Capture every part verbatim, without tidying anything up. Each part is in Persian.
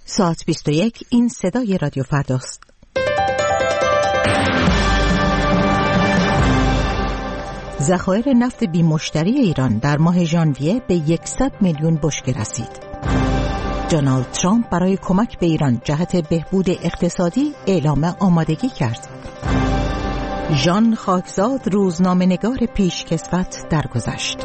ساعت بیست و یک، این صدای رادیو فرداست. ذخایر نفت بی مشتری ایران در ماه ژانویه به صد میلیون بشکه رسید. دونالد ترامپ برای کمک به ایران جهت بهبود اقتصادی اعلام آمادگی کرد. ژان خاکزاد روزنامه‌نگار پیشکسوت درگذشت.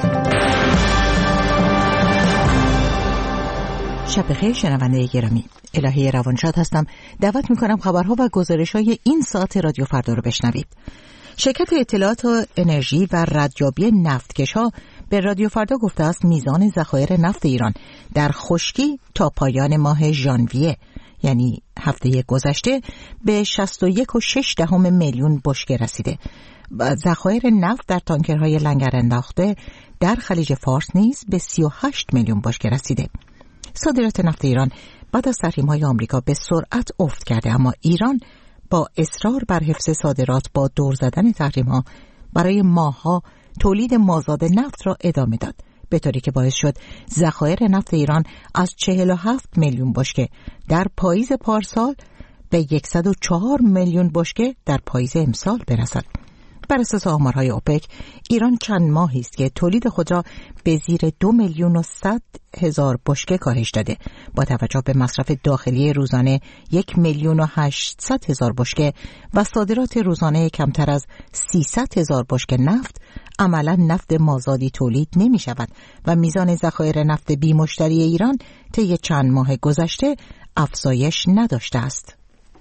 شب بخیر شنونده گرامی، الهی روانشاد هستم. دعوت میکنم خبرها و گزارش‌های این ساعت رادیو فردا رو بشنوید. شرکت اطلاعات و انرژی و ردیابی نفتکش‌ها به رادیو فردا گفته است میزان ذخایر نفت ایران در خشکی تا پایان ماه ژانویه، یعنی هفته گذشته، به شصت و یک و شش دهم میلیون بشکه رسیده. ذخایر نفت در تانکرهای لنگر انداخته در خلیج فارس نیز به سی و هشت میلیون بشکه رسیده. صادرات نفت ایران بعد از تحریم‌های آمریکا به سرعت افت کرده، اما ایران با اصرار بر حفظ صادرات با دور زدن تحریم‌ها برای ماه‌ها تولید مازاد نفت را ادامه داد، به طوری که باعث شد ذخایر نفت ایران از چهل و هفت میلیون بشکه در پاییز پارسال به صد و چهار میلیون بشکه در پاییز امسال برسد. بر اساس آمارهای اوپک، ایران چند ماهی است که تولید خود را به زیر دو میلیون و صد هزار بشکه کاهش داده. با توجه به مصرف داخلی روزانه یک میلیون و هشتصد هزار بشکه و صادرات روزانه کمتر از سیصد هزار بشکه نفت، عملا نفت مازادی تولید نمی شود و میزان ذخایر نفت بی مشتری ایران طی چند ماه گذشته افزایش نداشته است.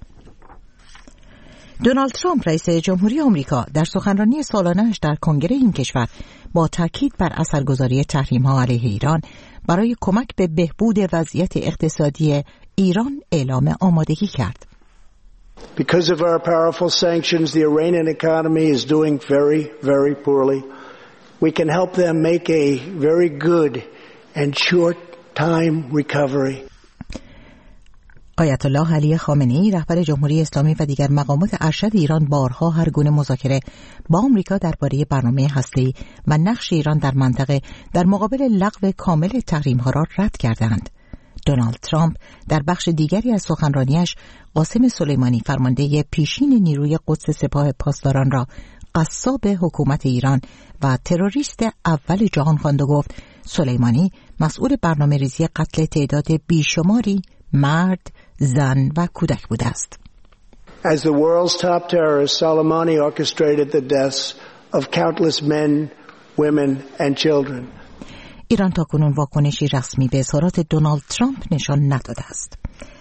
دونالد ترامپ رئیس جمهوری آمریکا در سخنرانی سالانه‌اش در کنگره این کشور با تاکید بر اثرگذاری تحریم‌ها علیه ایران برای کمک به بهبود وضعیت اقتصادی ایران اعلام آمادگی کرد. Because of our powerful sanctions, the Iranian economy is doing very, very poorly. We can help them make a very good and short time recovery. آیت الله علی خامنه‌ای رهبر جمهوری اسلامی و دیگر مقامات ارشد ایران بارها هر گونه مذاکره با آمریکا درباره برنامه هسته‌ای و نقش ایران در منطقه در مقابل لغو کامل تحریم‌ها را رد کردند. دونالد ترامپ در بخش دیگری از سخنرانیش قاسم سلیمانی فرمانده پیشین نیروی قدس سپاه پاسداران را قصاب حکومت ایران و تروریست اول جهان خواند و گفت سلیمانی مسئول برنامه‌ریزی قتل تعداد بیشماری مرد، زن و کودک بوده است. As the world's top terrorist, Soleimani orchestrated the deaths of countless men, women and children. ایران تاکنون واکنشی رسمی به اظهارات دونالد ترامپ نشان نداده است.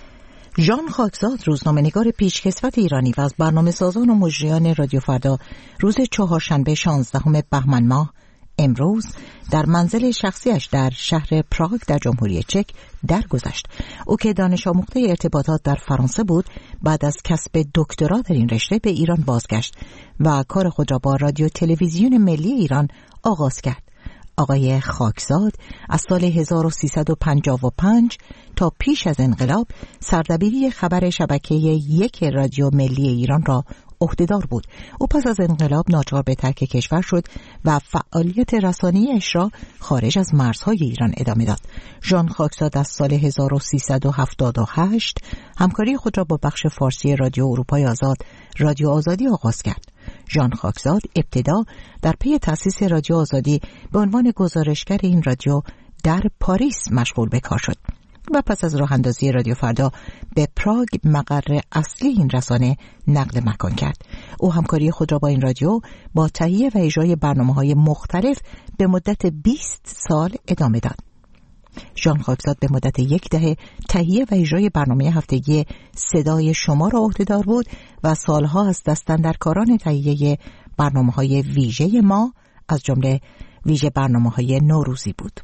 ژان خاکزاد روزنامه‌نگار پیشکسوت ایرانی و از برنامه‌سازان و مجریان رادیو فردا روز چهارشنبه شانزدهم بهمن ماه امروز در منزل شخصیش در شهر پراگ در جمهوری چک درگذشت. او که دانش آموخته ارتباطات در فرانسه بود، بعد از کسب دکترا در این رشته به ایران بازگشت و کار خود را با رادیو تلویزیون ملی ایران آغاز کرد. آقای خاکزاد از سال هزار و سیصد و پنجاه و پنج تا پیش از انقلاب سردبیری خبر شبکه یک رادیو ملی ایران را عهده‌دار بود. او پس از انقلاب ناچار به ترک کشور شد و فعالیت رسانه‌ایش را خارج از مرزهای ایران ادامه داد. ژان خاکزاد از سال هزار و سیصد و هفتاد و هشت همکاری خود را با بخش فارسی رادیو اروپای آزاد، رادیو آزادی آغاز کرد. ژان خاکزاد ابتدا در پی تأسیس رادیو آزادی به عنوان گزارشگر این رادیو در پاریس مشغول به کار شد و پس از راه اندازی رادیو فردا به پراگ مقر اصلی این رسانه نقل مکان کرد. او همکاری خود را با این رادیو با تهیه و اجرای برنامه‌های مختلف به مدت بیست سال ادامه داد. ژان خاکزاد به مدت یک دهه تهیه و اجرای برنامه هفتگی صدای شما را عهده‌دار بود و سالها از دستاندرکاران تهیه برنامه‌های ویژه ما، از جمله ویژه برنامه‌های نوروزی بود.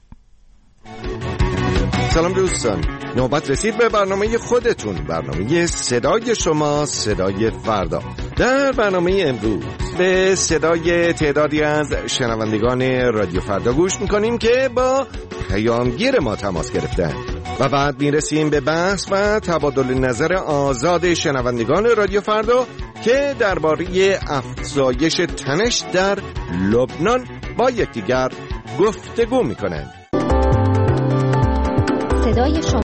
سلام دوستان، نوبت رسید به برنامه خودتون، برنامه صدای شما، صدای فردا. در برنامه امروز به صدای تعدادی از شنوندگان رادیو فردا گوش میکنیم که با پیامگیر ما تماس گرفتن و بعد میرسیم به بحث و تبادل نظر آزاد شنوندگان رادیو فردا که درباره افزایش تنش در لبنان با یکدیگر گفتگو میکنند. صدای شما،